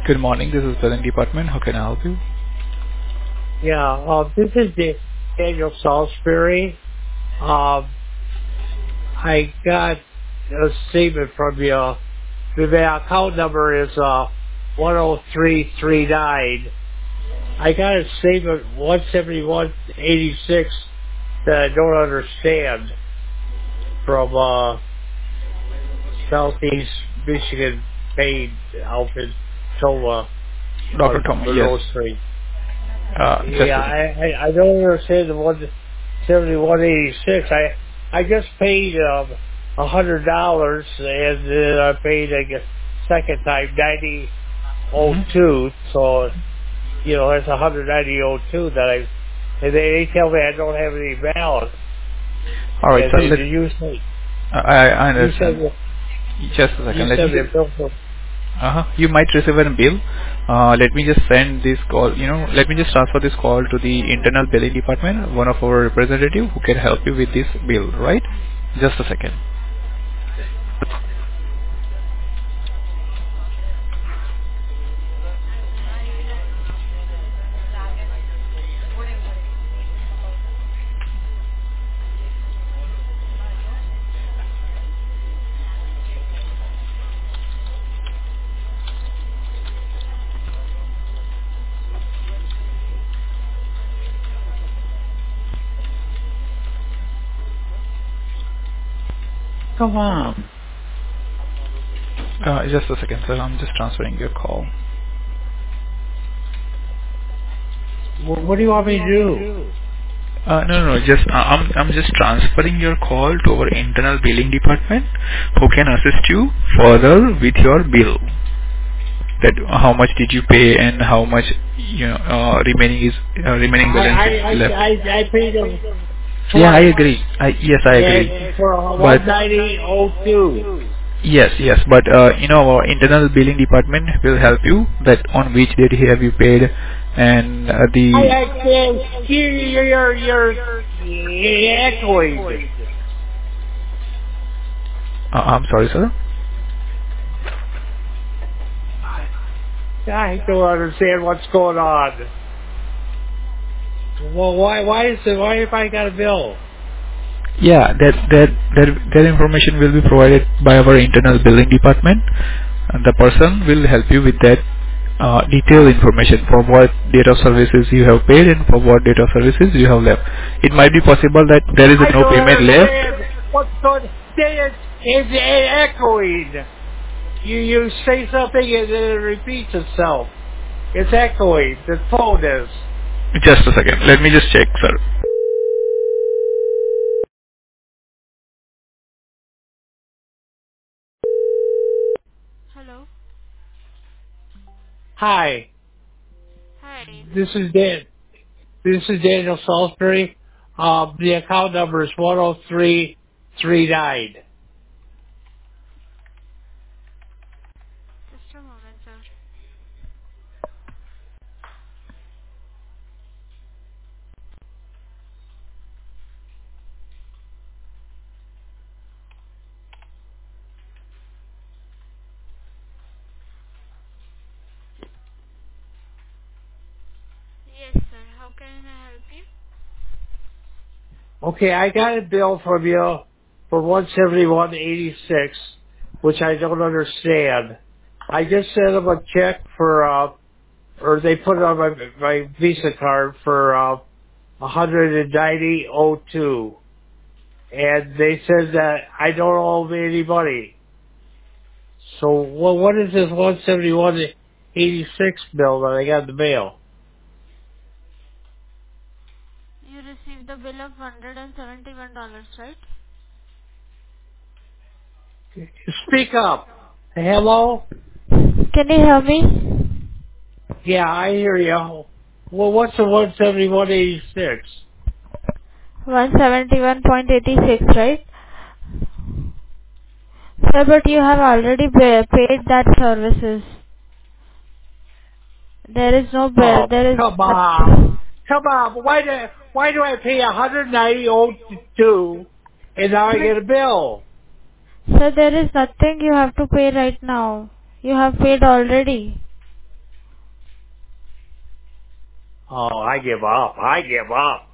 Good morning. This is Billing Department. How can I help you? Yeah, this is Daniel Salisbury. I got a statement from you. The account number is 10339. I got a statement 17186 that I don't understand from Southeast Michigan paid outfit Toma Dr. on Thomas, yes. Monroe Street. Just Yeah, a second. I don't understand the 17186. I just paid $100 and then I paid I guess second time 9002. So that's 190.02 that and they tell me I don't have any balance. All right, And sir. you say I you said understand. Just a you second. Let said me the just. bill for You might receive a bill. Let me just send this call. Let me just transfer this call to the internal billing department. One of our representative who can help you with this bill. Right? Just a second. come on. Just a second, sir. I'm just transferring your call. What do you want me to do? No. Just I'm just transferring your call to our internal billing department, who can assist you further with your bill. That how much did you pay and how much remaining balance is left. I paid them Yeah, I twice agree. Yes, I agree. and for But 190.02. yes, but our internal billing department will help you that on which date have you paid and the. I can't hear you. You're echoing. I'm sorry, sir. I don't understand what's going on. Well, why if I got a bill? Yeah, that information will be provided by our internal billing department, and the person will help you with that detailed information for what date of services you have paid and for what date of services you have left. It might be possible that there is I no don't payment left. understand what's going on. It's echoing. You say something and then it repeats itself. It's echoing. The phone is. Just a second. Let me just check, sir. Hello. Hi, Hi. this is Dan. This is Daniel Salisbury. The account number is 10339. Just a moment, sir. Yes, sir. How can I help you? Okay, I got a bill from you for 171.86, which I don't understand. I just sent them a check for, or they put it on my Visa card for 190.02, and they said that I don't owe me any money. So, what is this 171.86 bill that I got in the mail? You received the bill of $171, right? Speak up. Hello? Can you hear me? Yeah, I hear you. Well, what's the 171.86? 171.86, right? Sir, but you have already paid that services. There is no bill. Oh, There is come on. Come on. Why do I pay 190.02 and now I get a bill? Sir, there is nothing you have to pay right now. You have paid already. Oh, I give up. I give up.